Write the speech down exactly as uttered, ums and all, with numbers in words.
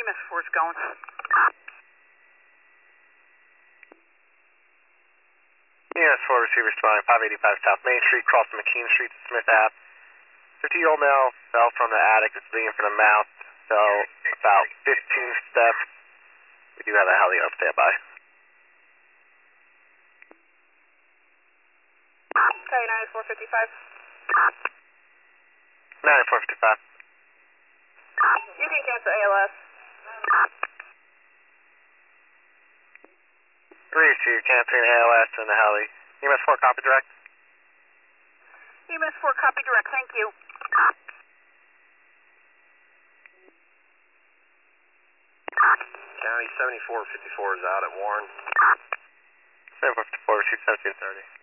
M S four is going. E M S four receiver responding five eighty-five South Main Street, crossing McKean Street to Smith Ave. fifty-year-old male fell from the attic, is bleeding from the mouth, so about fifteen steps. We do have a heli on standby. Okay, ninety-four fifty-five. ninety-four fifty-five. You can cancel A L S. Receive, canceling A L S and the heli. E M S four, copy direct. E M S four, copy direct, thank you. County seventy-four fifty-four is out at Warren. seventy-four fifty-four, receive seventeen thirty.